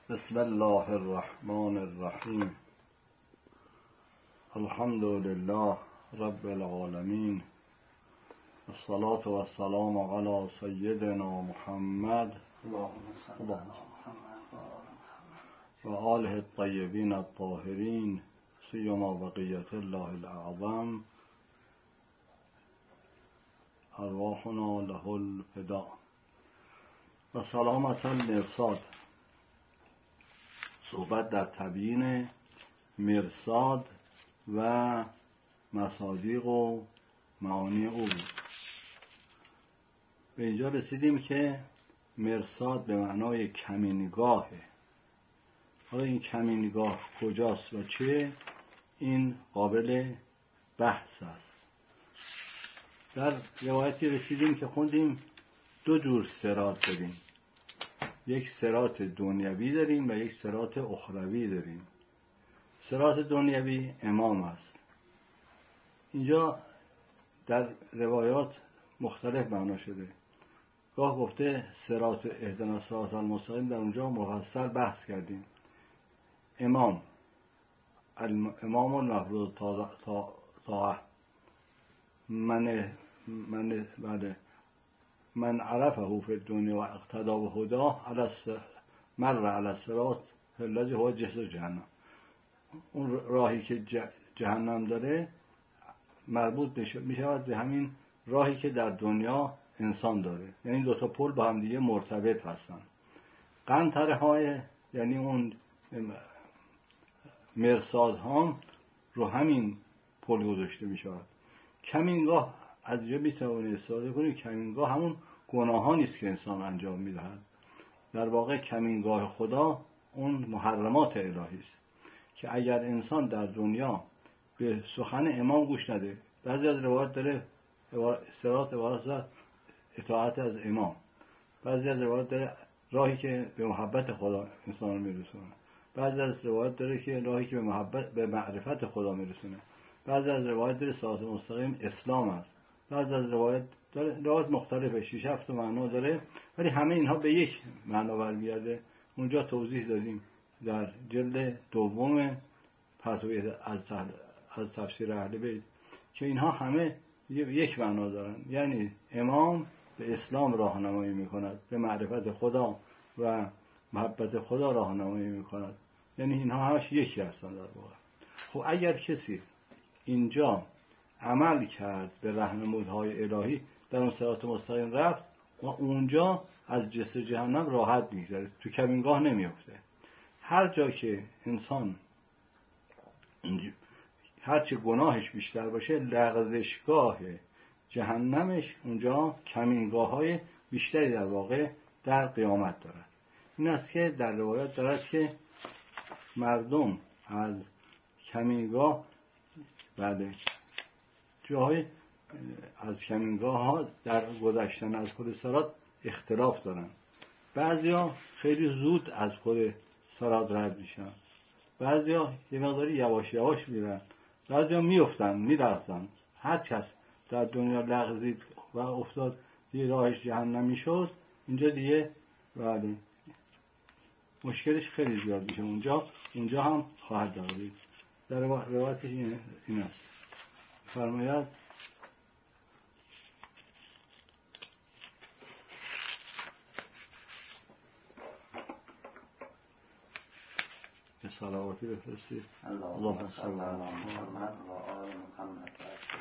بسم الله الرحمن الرحیم. الحمد لله رب العالمین، الصلاة و السلام علی سیدنا محمد و آله الطیبین الطاهرین، سیما بقیت الله الاعظم، ارواحنا له الفداء. و سلامت المرصاد. صحبت در تبیین مرصاد و مصادیق و معانی او بود. به اینجا رسیدیم که مرصاد به معنای کمینگاهه. حالا این کمینگاه کجاست و چه؟ این قابل بحث است. در روایتی رسیدیم که خوندیم دو جور صراط داریم، یک صراط دنیوی داریم و یک صراط اخروی داریم. صراط دنیوی امام است. اینجا در روایات مختلف معنا شده. گاه گفته صراط اهدنا الصراط المستقیم، در اونجا مفصل بحث کردیم. امام المفروض طاعه، من عرفه فی الدنیا و اقتدا بهداه مر علی الصراط الذی هو جسر جهنم. اون راهی که جهنم داره مربوط می شود به همین راهی که در دنیا انسان داره، یعنی دو تا پل با هم دیگه مرتبط هستن. قنطره های یعنی اون مرصاد ها رو همین پل گذاشته می شود. کمینگاه از اینجا می توانید استفاده کنید. کمینگاه همون گناهانی است که انسان انجام می دهد. در واقع کمینگاه خدا اون محرمات الهی است که اگر انسان در دنیا به سخن امام گوش نده، بعضی از روایات داره صراط عبارت اطاعت از امام، بعضی از روایات داره راهی که به محبت خدا انسان رو میرسونه، بعضی از روایات داره که راهی که به معرفت خدا میرسونه، بعضی از روایات داره صراط مستقیم اسلام است، بعضی از روایات داره روایات مختلفه، 6 7 معنا داره، ولی همه اینها به یک معنا برمیگرده. اونجا توضیح دادیم در جلد دوم پتوی از تفسیر اهل بیت که اینها همه یک معنا دارن، یعنی امام به اسلام راهنمایی میکند، به معرفت خدا و محبت خدا راهنمایی میکند، یعنی اینها همش یکی هستند در واقع. خب اگر کسی اینجا عمل کرد به راهنمودهای الهی، در اون صراط مستقیم رفت و اونجا از جسر جهنم راحت میگذره، تو کمینگاه نمیفته. هر جا که انسان هرچه گناهش بیشتر باشه، لغزشگاه جهنمش اونجا کمینگاه های بیشتری در واقع در قیامت دارد. این است که در روایات دارد که مردم از کمینگاه جاهای از کمینگاه ها در گذشتن از خود صراط اختلاف دارن. بعضیا خیلی زود از خود صراط رد میشن، بعضیا یه مقداری یواش یواش میرن، بعضیا میافتن میلرزن. هر کس در دنیا لغزید و افتاد یه راهش جهنمی شد، اینجا دیگه مشکلش خیلی زیاد میشه. اونجا هم خواهد دارید. در روایتش این است. فرماید به صلواتی بفرستید. اللهم صل علی محمد و آل محمد.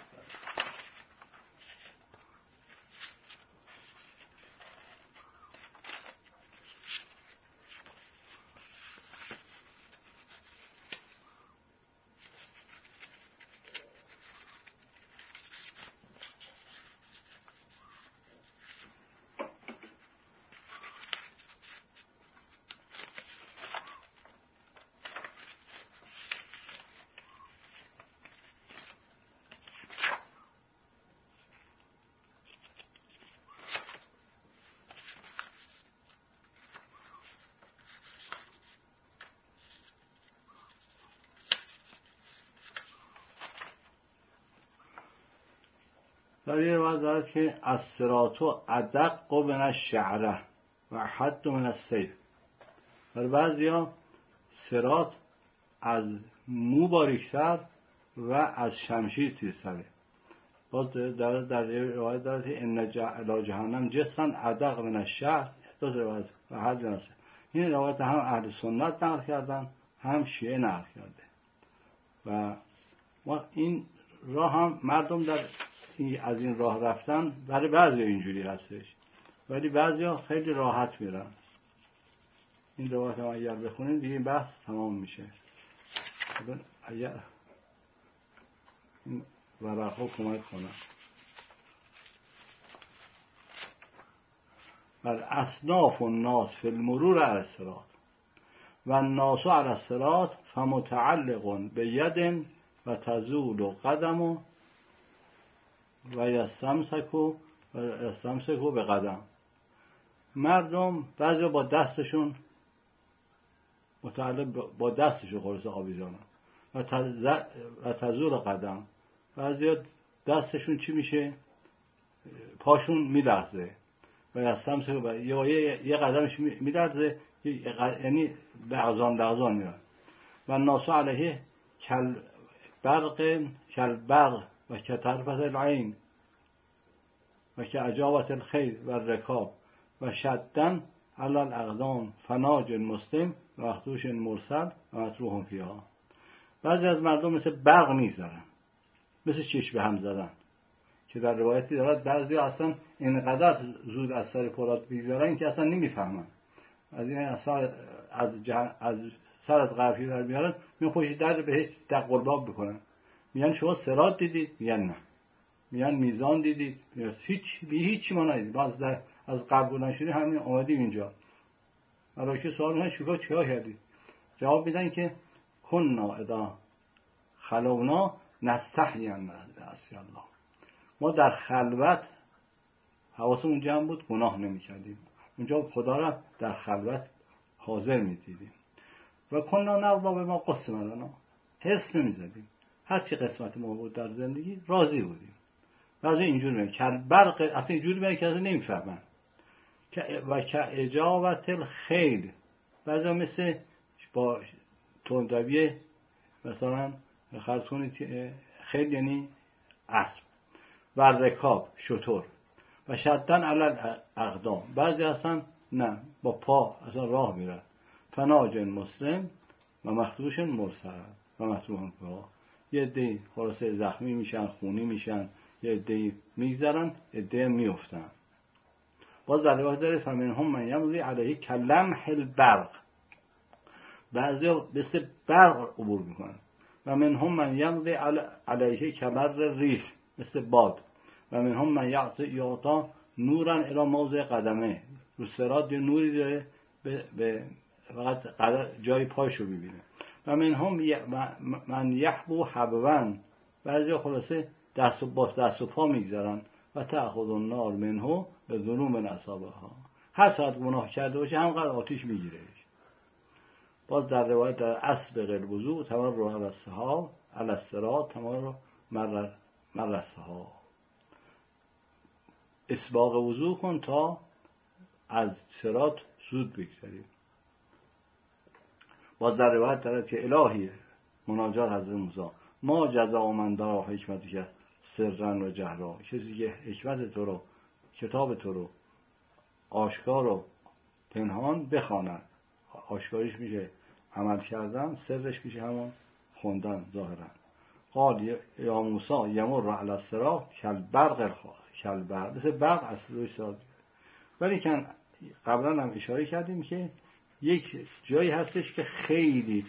در یه روایت دارد که الصراط ادق من الشعره و احد من السیف. برای بعضیا صراط از مو باریکتر و از شمشیر تیزتره. باز در روایت داره ان الی جهنم جسن ادق من الشعر، دو روایت و هر جنسه. این روایت هم اهل سنت نقل کردن هم شیعه نقل کرده و ما این راه هم مردم از این راه رفتن برای بعضی اینجوری هستش، ولی بعضیا خیلی راحت میرن. این روایت هم اگر بخونیم دیگه بحث تمام میشه. اگر این ورقا کمک کنن بر اصناف الناس فی المرور علی الصراط و الناس علی الصراط فمتعلق بید و تزول قدم و یستمسک به قدم. مردم بعضی با دستشون متعلق با دستشون خلاص آویزانن و تزول قدم، بعضی دستشون چی میشه؟ پاشون میلرزه و یستمسک یه قدمش میلرزه، یعنی لغزان میره. و الناس علیه کالبرق و کطرفة العین و کعجابة الخیل و الرکاب و شدن علی الاقدام فناج مسلم و مخدوش مرسل و مطروح فیها. بعضی از مردم مثل برق میگذرن، مثل چشم به هم زدن که در روایتی دارد بعضی اصلا اینقدر زود از سر فرات میگذرن که اصلا نمیفهمن. از این اثر از سر از غرفی در میارن، میان پشت در بهش دق قلباب بکنن، میگن شما صراط دیدید؟ میگن نه. میگن میزان دیدید؟ هیچ ما ندیدید، ما از قبل بلند شدیم همین اومدیم اینجا. برای که سوال میکنن شما چیکار کردید؟ جواب میدن که کنا اذا خلونا نستحی ان نعصی الله. ما در خلوت حواسمون جمع بود، گناه نمی‌کردیم، اونجا خدا را در خلوت حاضر می‌دیدیم. و کنا نرضی بما قسم لنا، حس نمی‌زدیم، هر چی قسمت ما بود در زندگی راضی بودیم. بعضی اینجور میگن که برق اصلا اینجوری میگن که اصلا نمی‌فهمن. و که اجابت الخیل، بعضی مثل با تندروی مثلا خرج کنید خیل یعنی اسب و رکاب شتر و شدن علی اقدام، بعضی اصلا نه با پا اصلا راه میرن. فناج مسلم و مخدوش مرسل و مطروح فیها، یه عده خلاصه زخمی میشن، خونی میشن، یه عده میگذرن، عده میافتن. باز در روایت داره فمنهم من یمضی علیه کلمح البرق، بعضی مثل برق عبور میکنن. و منهم من یمضی علیه کمر ریح، مثل باد. و منهم من یعطا نورا الی موضع قدمه، رو صراط یه نوری داره به فقط جای پایشو ببینه. و منهم من یحبو حبوان، بعضی خلاصه دست و پا میگذارن. و تأخذ النار منه به ظلوم اصابها، هر ساعت گناه کرده باشه همقدر آتیش میگیره. باز در روایت در اسبق الوضوء تمر علی الصحاب علی الصراط تمر مر الصحاب، اسباق وضوء کن تا از صراط زود بگذری. باز در روایت دارد که الهی مناجات حضرت موسی ما جزا من دارا حکمتی که سرن و جهرا، کسی که حکمت تو رو، کتاب تو رو آشکار و پنهان بخواند، آشکاریش میشه عمل کردن، سرش میشه همون خوندن ظاهرا. قال یا موسی یمر علی الصراط کالبرق مثل برق از روی صراط. ولی که قبلا هم اشاره کردیم که یک جایی هستش که خیلی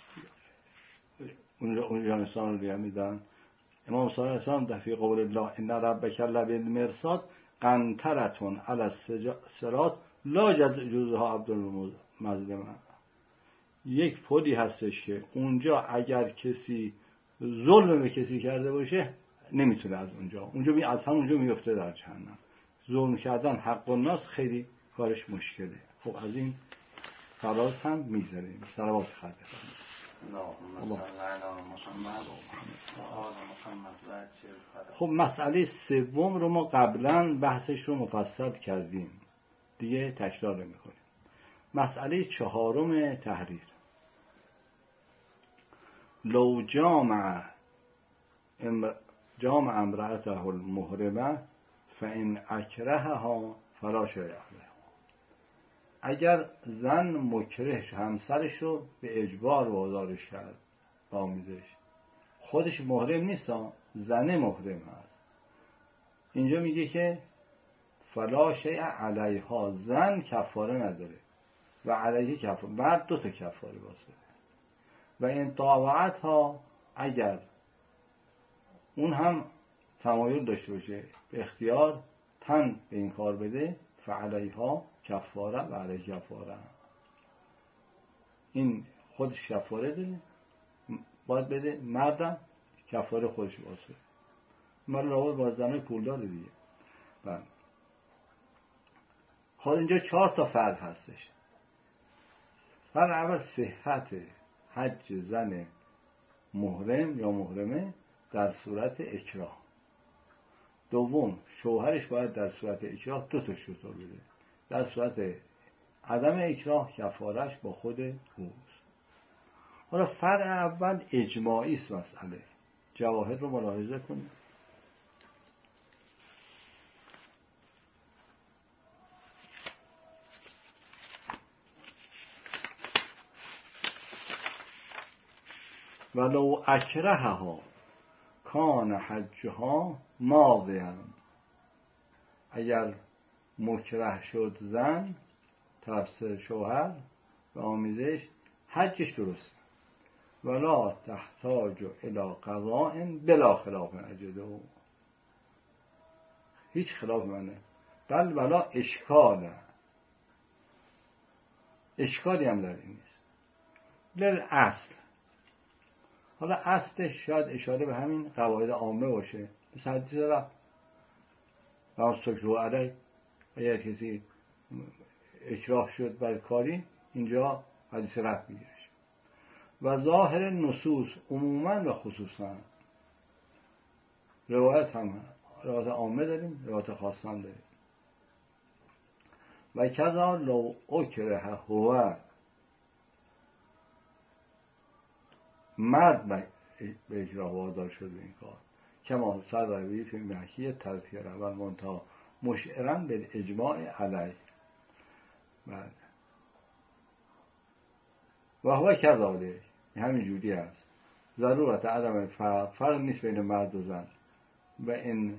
اونجا انسان رو میدن. امام صلی الله علیه و آله در قول الله ان ربک لبالمرصاد قنطرة علی الصراط لا جزها عبد المظلم. یک پلی هستش که اونجا اگر کسی ظلم به کسی کرده باشه نمیتونه از اونجا از همونجا میفته در جهنم. ظلم کردن حق الناس خیلی کارش مشکله. خب از این فراز هم میذاریم. صلوات خدا. خب مسئله سوم رو ما قبلا بحثش رو مفصل کردیم، دیگه تکرار نمی‌کنیم. مسئله چهارم تحریر. لو جامع امرأته المحرمه فإن اکرهها فلا شیء علیه. اگر زن مکره همسرش رو به اجبار وادارش کرد با آمیزش، خودش محرم نیست، زن محرم هست، اینجا میگه که فلا شیء علیها، زن کفاره نداره و علیه کفاره، مرد 2 تا کفاره واسه. و این طاوعتها، اگر اون هم تمایل داشته باشه به اختیار تن به این کار بده، فعلیها کفاره و علیه کفاره، این خودش کفاره داره باید بده، مردم کفاره خودش واسه. من راول با زنای پولدار دیگه. خب اینجا 4 تا فرق هستش. فرق اول صحت حج زن محرم یا محرمه در صورت اکراه. دوم، شوهرش باید در صورت اکراه 2 تا شطور بده. در صورت عدم اکراه کفارش با خود اوست. حالا فرق اول اجماعی است مسئله. جواهر رو ملاحظه کنید. ولو اکرهها کان حجها ماضیا. اگر مکره شد زن توسط شوهر و آمیزش، حجش درست. ولا تحتاج الی قضاء بلا خلاف اجده، هیچ خلاف منه. بل ولا اشکالی هم در این نیست. للاصل، حالا اصلش شاید اشاره به همین قواعد عامه باشه، مثل حدیث رفت و سکرو علیه، اگر کسی اکراه شد بر کاری، اینجا حدیث رفت میگیرش. و ظاهر نصوص عموما و خصوصا، روایت عامه داریم، روایت خاص هم داریم. و کذا لو اکره هو، مرد به اکراه وادار شد به این کار، کما سر روی فی محکی تذکیه اول منتها مشعرن به اجماع علیه. بعد و هو کذالک، همین جوری است. ضرورت عدم فرق نیست بین مرد و زن. و این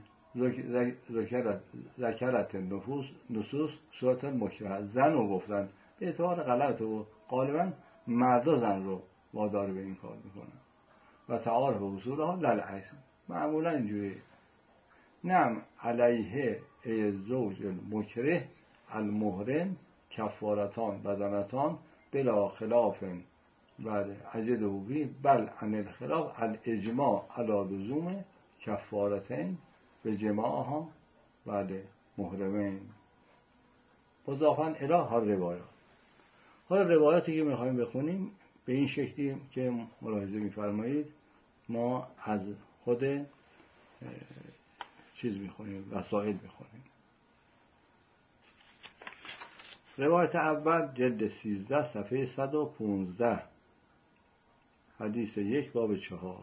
ذکرت نصوص صورت مکره، زن رو گفتن به اعتبار غلط و غالبا مرد زن رو وادار به این کار میکنن. و تعارف اصولها للعکس، معمولا اینجوری. نعم علیه ای زوج المکره المحرم کفارتان بدنتان بلا خلاف بعد عجد وبی، بل عن الخلاف الاجماع علی لزوم کفارتین به جماعها بعد محرمین مضافاً الی هر روایات. حالا روایاتی که میخوایم بخونیم به این شکلی که ملاحظه میفرمایید، ما از خود چیز میخونیم، وسائل میخونیم. روایت اول جلد 13 صفحه 115، حدیث 1 باب 4.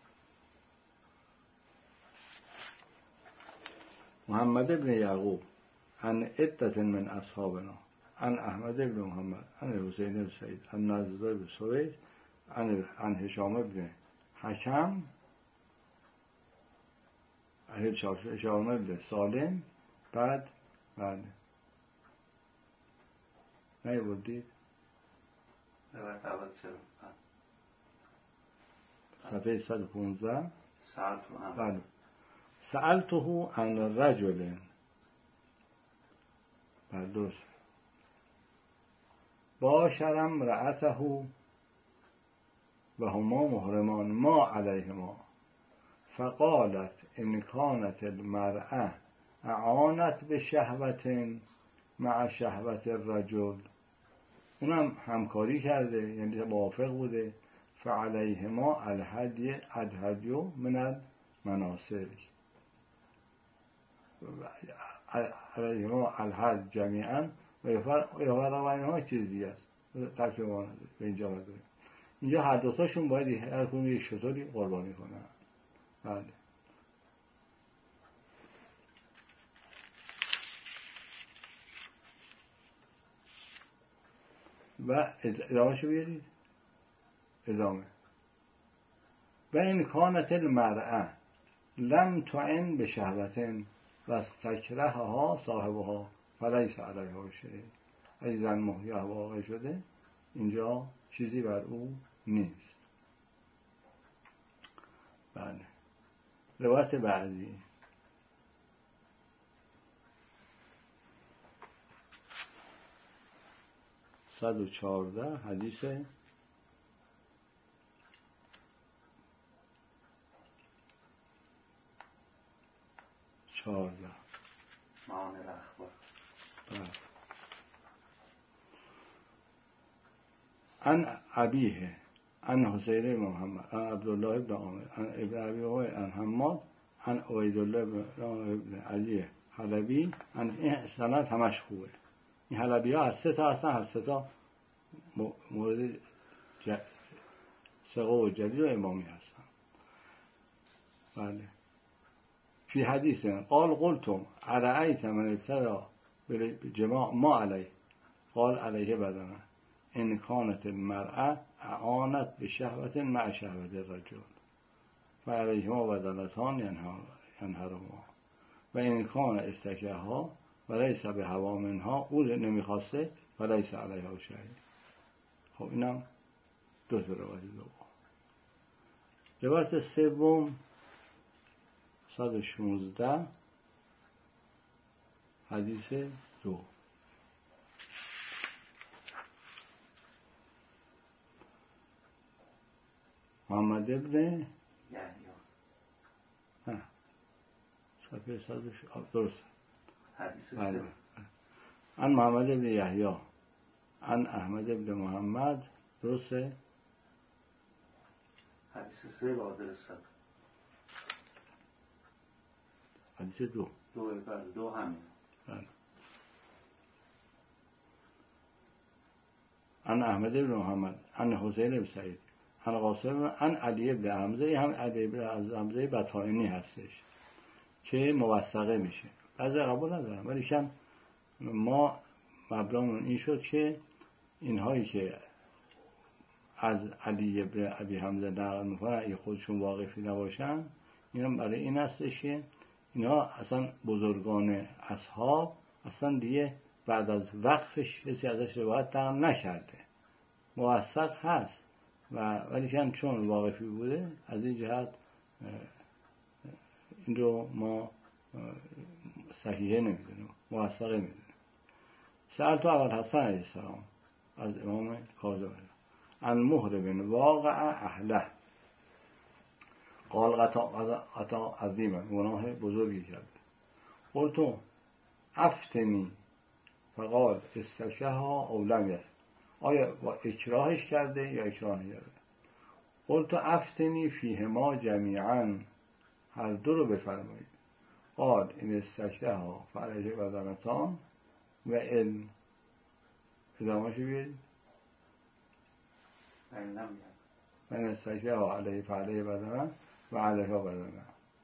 محمد بن یعقوب عن عدة من اصحابنا عن احمد بن محمد عن حسین بن سعید عن نضر بن سوید عن هشام بن حکم عن هشام بن سالم. بعد نیاوردید صفحه 115. بله. سألته عن رجل، درست، باشر امرأته و هما محرمان ما علیهما، فقالت ان كانت المرأة اعانت به شهوة مع شهوة الرجل، اونم همکاری کرده یعنی موافق بوده، فعلیهما الهدی من المناسک، علیهما الحد جمیعا و یفرق بینهما چیز دیگه است. ترک ما به اینجا بده. اینجا هر دوتاشون باید هر کدوم یک شتری قربانی کنن. بله. و ادامه شو بیارید. ادامه. و این کانت المرأة لم تعن به شهوتن و استکرهها صاحبها فلیس علیها شیء. اگه زن محیه واقع شده اینجا چیزی بر او نیست. بله. روایت بعدی 114 حدیث 14 معانی الاخبار. عن أبيه عن حسين بن محمد عن عبد الله بن عامر عن ابن أبي هريرة عن حماد عن عبید الله بن علی حلبی. عن این سند همش خوبه. این حلبی ها هر سه تا هستن، هر سه تا مورد ثقه و جلیل و امامی هستن. بله. فی حدیث قال قلتم ارأیت من ابتدا بجماع ما علیه قال علیه بدنه ان کانت المرأة اعانت بشهوت مع شهوت الرجل فعلیهما بدنتان ینهرهما و این کان استکرها و لیس به هوا منها او نمیخواسته و لیس علیها شیء. خب اینم دو تا روایت دوم. روایت سوم 116 حدیث 2 محمد ابن صفحه 100 درست حدیث بله. عن محمد ابن یحیی عن احمد ابن محمد درسته. حدیث 3 با عادل صد. حدیث 2 دو همین. بله. عن احمد ابن محمد عن حسین ابن سعید عن قاسم عن علی ابن حمزه. هم علی ابن حمزه بطائنی هستش که موثقه میشه. بعضی قبول ندارم ولی کم ما مبلغمون این شد که اینهایی که از علی ابن ابی حمزه نقل میکنن اگه خودشون واقفی نباشن اینا برای این هستش که اینا اصلا بزرگان اصحاب اصلا دیگه بعد از وقفش کسی ازش روایت نقل نکرده. موثق هست ولی چون واقفی بوده از این جهت این رو ما صحیحه نمیدونیم، موثقه میدونیم. سألت ابوالحسن علیه السلام از امام کاظم عن محرم واقع اهله قال قطع عظیما گناه بزرگی کرده. قلت افتنی فقال استکرهها او لم یره. آیا با اکراهش کرده یا اکراه نکرده؟ قلت افتنی فیهما جمیعا هر دو رو بفرمایید. قال این استکرهها فعلیه بدنتان و این ادامه شو بیارید من استکرهها علیه فعلیه بدنه و علیه بدنه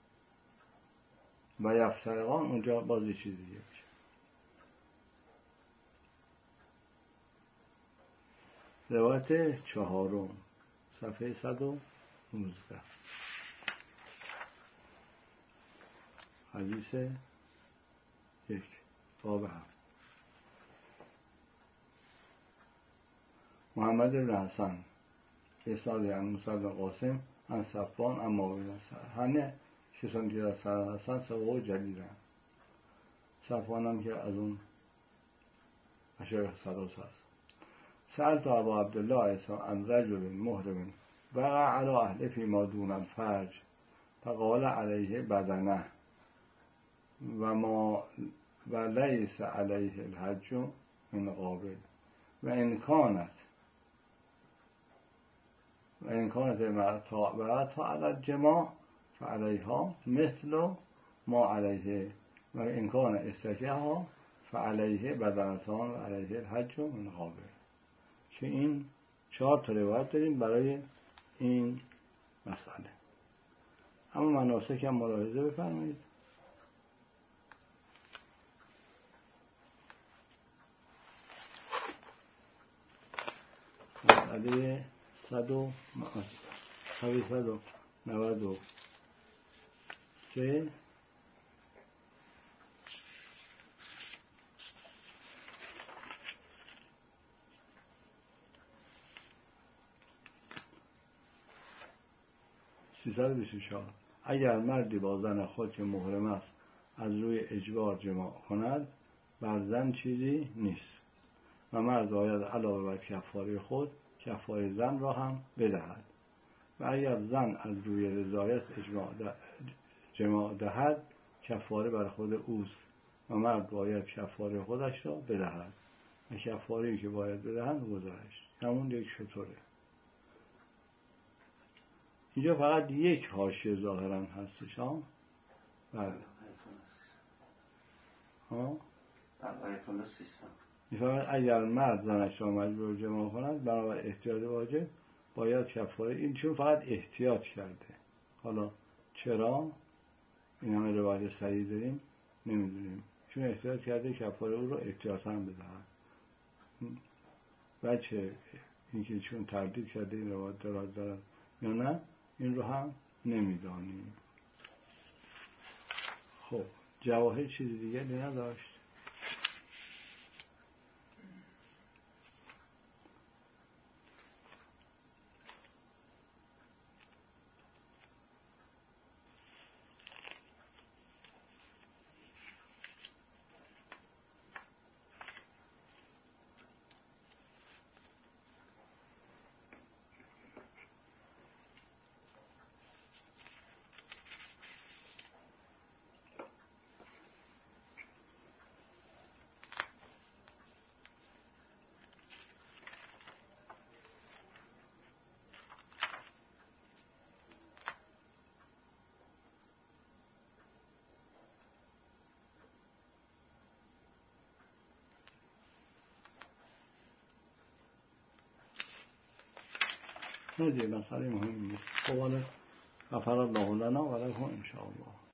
و یفترقان اونجا باز یه چیز دیگه میشه. روایت چهارم صفحه 119 حدیث 1 باب هم محمد بن حسن اسنادی عن موسی بن قاسم عن صفوان عن معاویه همه کسانی که در سند هستن ثقه و جلیلن. صفوان هم که از اون مشایخ سدوس هست. سألت ابا عبدالله عن رجل محرم وقع على اهله فيما دون الفرج فقال عليه بدنه و لیس علیه الحج من قابل و ان کانت مرأة على الجماع فعليها مثل ما عليه و ان کان استکرهها فعلیه بدنتان و علیه الحج من قابل، که این 4 تا روایت داریم برای این مسئله. اما مناسک هم ملاحظه بفرمایید. مسئله 193 324. اگر مردی با زن خود که محرم است از روی اجبار جماع کند، بر زن چیزی نیست و مرد باید علاوه بر کفاره خود کفاره زن را هم بدهد. و اگر زن از روی رضایت جماع دهد، کفاره بر خود اوست و مرد باید کفاره خودش را بدهد و کفاره‌ای که باید بدهند گذشت، همون یک شطوره. اینجا فقط یک حاشیه ظاهرا هستش. بله. میفرماید اگر مرد زنش را مجبور جماع کند، بنابر احتیاط واجب باید کفاره. این چون فقط احتیاط کرده، حالا چرا این همه روایت صحیح داریم نمیدونیم، چون احتیاط کرده کفاره او را احتیاطاً بدهد. بچه اینکه چون تردید کرده این روایت دارد یا نه، این رو هم نمیدانیم. خب جواهر چیز دیگه نداشت. نه دیگه مسئله مهم نیست. خب حالا غفر الله لنا و لکم ان شاء الله.